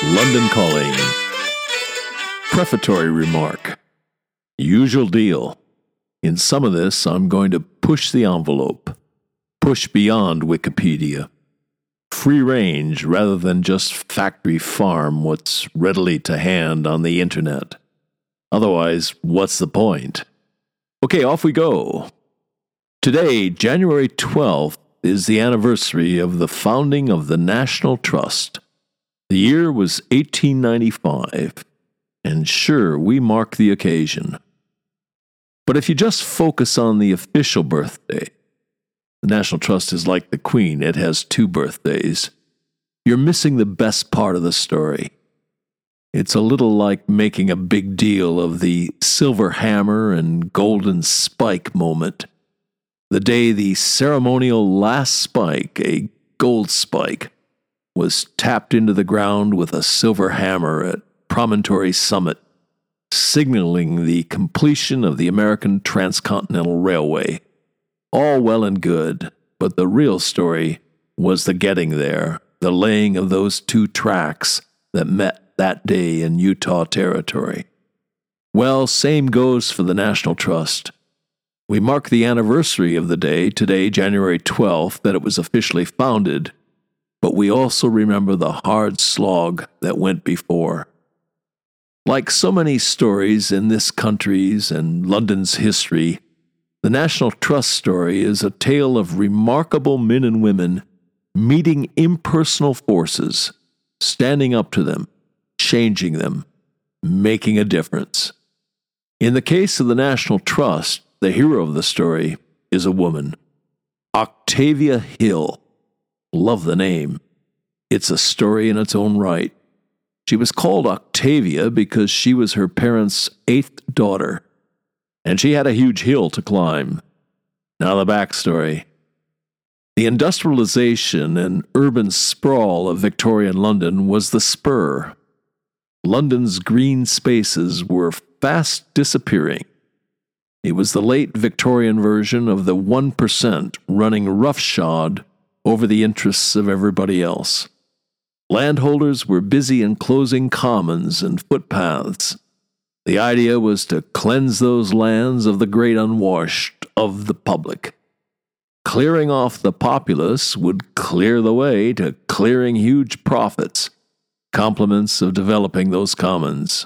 London Calling. Prefatory remark. Usual deal. In some of this, I'm going to push the envelope. Push beyond Wikipedia. Free range rather than just factory farm what's readily to hand on the internet. Otherwise, what's the point? Okay, off we go. Today, January 12th, is the anniversary of the founding of the National Trust. The year was 1895, and sure, we mark the occasion. But if you just focus on the official birthday, the National Trust is like the Queen, it has 2 birthdays. You're missing the best part of the story. It's a little like making a big deal of the silver hammer and golden spike moment. The day the ceremonial last spike, a gold spike, was tapped into the ground with a silver hammer at Promontory Summit, signaling the completion of the American Transcontinental Railway. All well and good, but the real story was the getting there, the laying of those 2 tracks that met that day in Utah Territory. Well, same goes for the National Trust. We mark the anniversary of the day, today, January 12th, that it was officially founded, but we also remember the hard slog that went before. Like so many stories in this country's and London's history, the National Trust story is a tale of remarkable men and women meeting impersonal forces, standing up to them, changing them, making a difference. In the case of the National Trust, the hero of the story is a woman, Octavia Hill. Love the name. It's a story in its own right. She was called Octavia because she was her parents' 8th daughter, and she had a huge hill to climb. Now the backstory. The industrialization and urban sprawl of Victorian London was the spur. London's green spaces were fast disappearing. It was the late Victorian version of the 1% running roughshod over the interests of everybody else. Landholders were busy enclosing commons and footpaths. The idea was to cleanse those lands of the great unwashed, of the public. Clearing off the populace would clear the way to clearing huge profits, complements of developing those commons.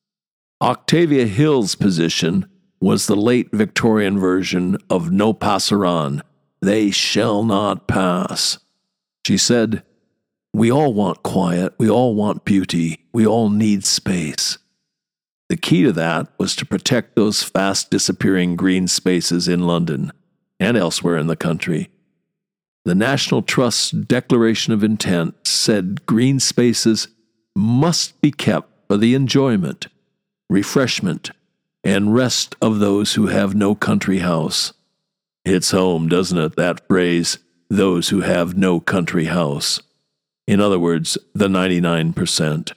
Octavia Hill's position was the late Victorian version of no passerán. They shall not pass. She said, "We all want quiet, we all want beauty, we all need space." The key to that was to protect those fast disappearing green spaces in London and elsewhere in the country. The National Trust's Declaration of Intent said green spaces must be kept for the enjoyment, refreshment, and rest of those who have no country house. Hits home, doesn't it, that phrase, those who have no country house. In other words, the 99%.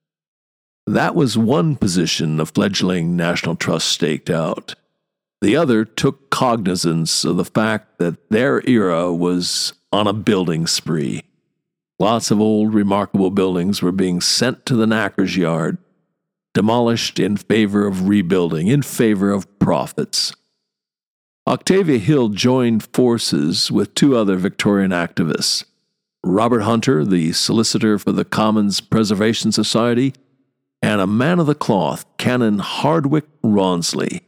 That was one position the fledgling National Trust staked out. The other took cognizance of the fact that their era was on a building spree. Lots of old, remarkable buildings were being sent to the knacker's yard, demolished in favor of rebuilding, in favor of profits. Octavia Hill joined forces with 2 other Victorian activists, Robert Hunter, the solicitor for the Commons Preservation Society, and a man of the cloth, Canon Hardwicke Rawnsley.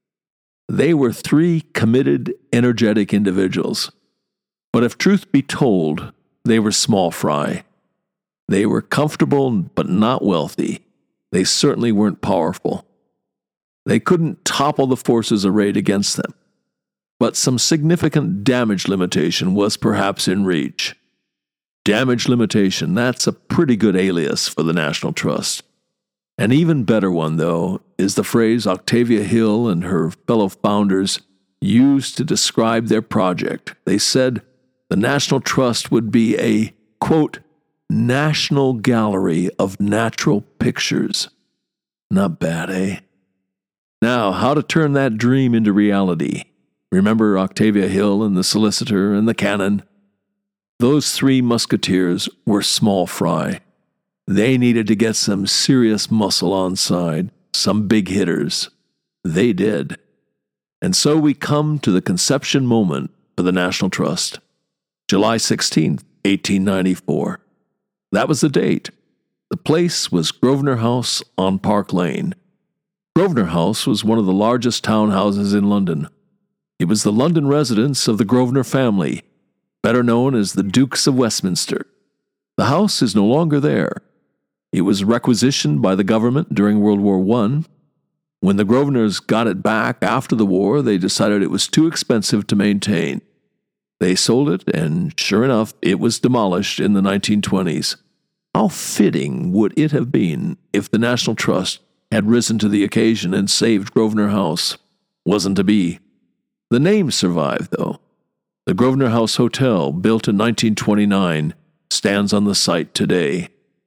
They were 3 committed, energetic individuals. But if truth be told, they were small fry. They were comfortable but not wealthy. They certainly weren't powerful. They couldn't topple the forces arrayed against them. But some significant damage limitation was perhaps in reach. Damage limitation, that's a pretty good alias for the National Trust. An even better one, though, is the phrase Octavia Hill and her fellow founders used to describe their project. They said the National Trust would be a, quote, national gallery of natural pictures. Not bad, eh? Now, how to turn that dream into reality? Remember Octavia Hill and the solicitor and the canon? Those 3 musketeers were small fry. They needed to get some serious muscle on side, some big hitters. They did. And so we come to the conception moment for the National Trust. July 16th, 1894. That was the date. The place was Grosvenor House on Park Lane. Grosvenor House was one of the largest townhouses in London. It was the London residence of the Grosvenor family, better known as the Dukes of Westminster. The house is no longer there. It was requisitioned by the government during World War I. When the Grosvenors got it back after the war, they decided it was too expensive to maintain. They sold it, and sure enough, it was demolished in the 1920s. How fitting would it have been if the National Trust had risen to the occasion and saved Grosvenor House? Wasn't to be. The name survived, though. The Grosvenor House Hotel, built in 1929, stands on the site today.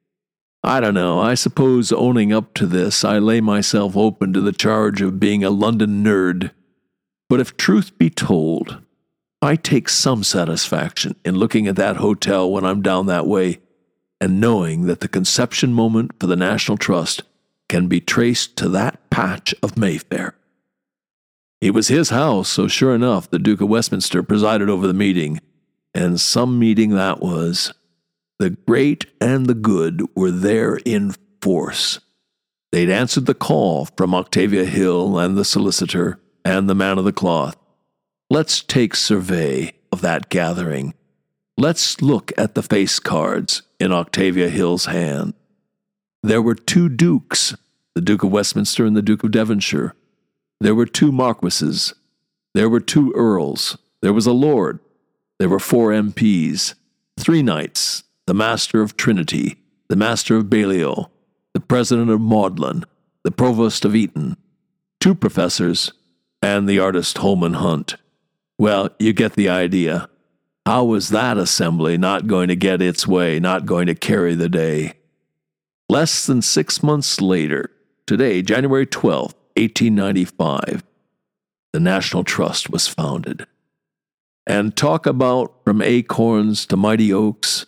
I don't know, I suppose owning up to this, I lay myself open to the charge of being a London nerd. But if truth be told, I take some satisfaction in looking at that hotel when I'm down that way and knowing that the conception moment for the National Trust can be traced to that patch of Mayfair. It was his house, so sure enough, the Duke of Westminster presided over the meeting, and some meeting that was. The great and the good were there in force. They'd answered the call from Octavia Hill and the solicitor and the man of the cloth. Let's take survey of that gathering. Let's look at the face cards in Octavia Hill's hand. There were two dukes, the Duke of Westminster and the Duke of Devonshire. There were two marquises. There were two earls. There was a lord. There were 4 MPs, 3 knights, the Master of Trinity, the Master of Balliol, the President of Magdalen, the Provost of Eton, 2 professors, and the artist Holman Hunt. Well, you get the idea. How was that assembly not going to get its way, not going to carry the day? Less than 6 months later, today, January 12th, 1895, the National Trust was founded. And talk about from acorns to mighty oaks,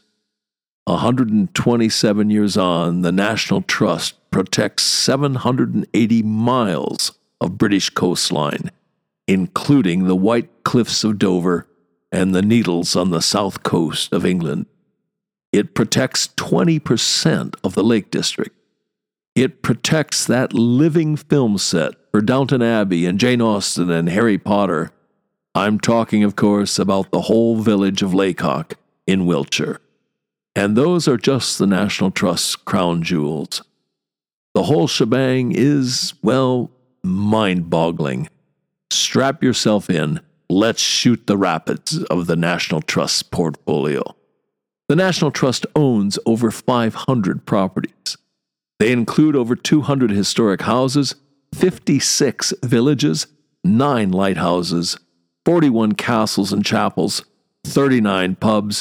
127 years on, the National Trust protects 780 miles of British coastline, including the White Cliffs of Dover and the Needles on the south coast of England. It protects 20% of the Lake District. It protects that living film set for Downton Abbey and Jane Austen and Harry Potter. I'm talking, of course, about the whole village of Laycock in Wiltshire. And those are just the National Trust's crown jewels. The whole shebang is, well, mind-boggling. Strap yourself in. Let's shoot the rapids of the National Trust's portfolio. The National Trust owns over 500 properties. They include over 200 historic houses, 56 villages, 9 lighthouses, 41 castles and chapels, 39 pubs,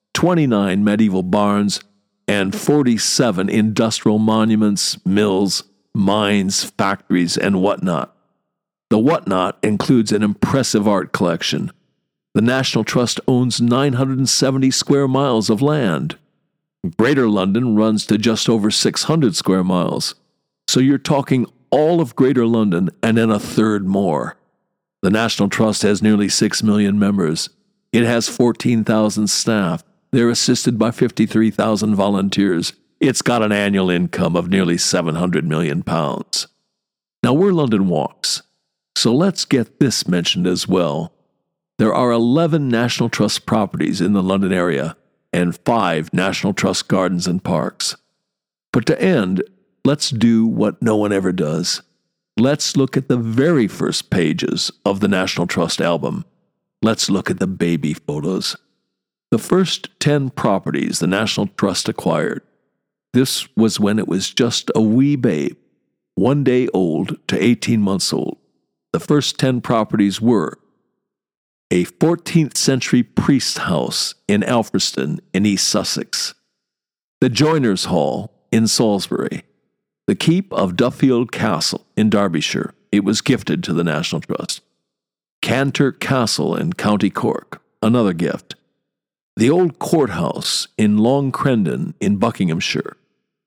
29 medieval barns, and 47 industrial monuments, mills, mines, factories, and whatnot. The whatnot includes an impressive art collection. The National Trust owns 970 square miles of land. Greater London runs to just over 600 square miles. So you're talking all of Greater London and then a third more. The National Trust has nearly 6 million members. It has 14,000 staff. They're assisted by 53,000 volunteers. It's got an annual income of nearly £700 million. Now, we're London Walks, so let's get this mentioned as well. There are 11 National Trust properties in the London area and 5 National Trust gardens and parks. But to end, let's do what no one ever does. Let's look at the very first pages of the National Trust album. Let's look at the baby photos. The first 10 properties the National Trust acquired. This was when it was just a wee babe, 1 day old to 18 months old. The first 10 properties were a 14th century priest house in Alfriston in East Sussex, the Joiners' Hall in Salisbury, the keep of Duffield Castle in Derbyshire. It was gifted to the National Trust. Cantor Castle in County Cork, another gift. The old courthouse in Long Crendon in Buckinghamshire,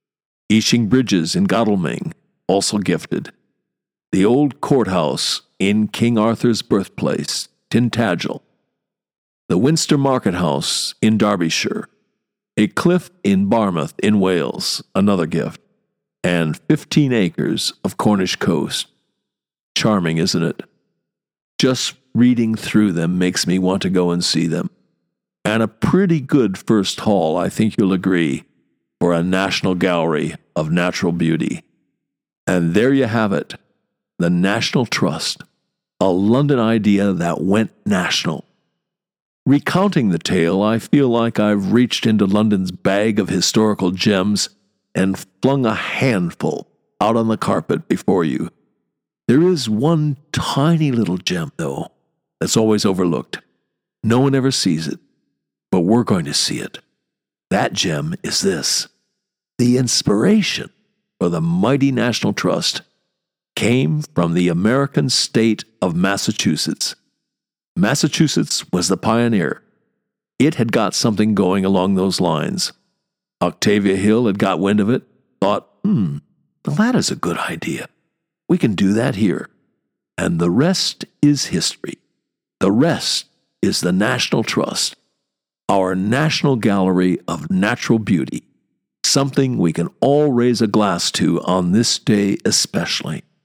Ishing Bridges in Godalming, also gifted. The old courthouse in King Arthur's birthplace, Tintagel. The Winster Market House in Derbyshire. A cliff in Barmouth in Wales, another gift. And 15 acres of Cornish coast. Charming, isn't it? Just reading through them makes me want to go and see them. And a pretty good first haul, I think you'll agree, for a National Gallery of Natural Beauty. And there you have it, the National Trust, a London idea that went national. Recounting the tale, I feel like I've reached into London's bag of historical gems and flung a handful out on the carpet before you. There is one tiny little gem, though, that's always overlooked. No one ever sees it, but we're going to see it. That gem is this. The inspiration for the mighty National Trust came from the American state of Massachusetts. Massachusetts was the pioneer. It had got something going along those lines. Octavia Hill had got wind of it, thought, well, that is a good idea. We can do that here. And the rest is history. The rest is the National Trust, our National Gallery of Natural Beauty, something we can all raise a glass to on this day especially.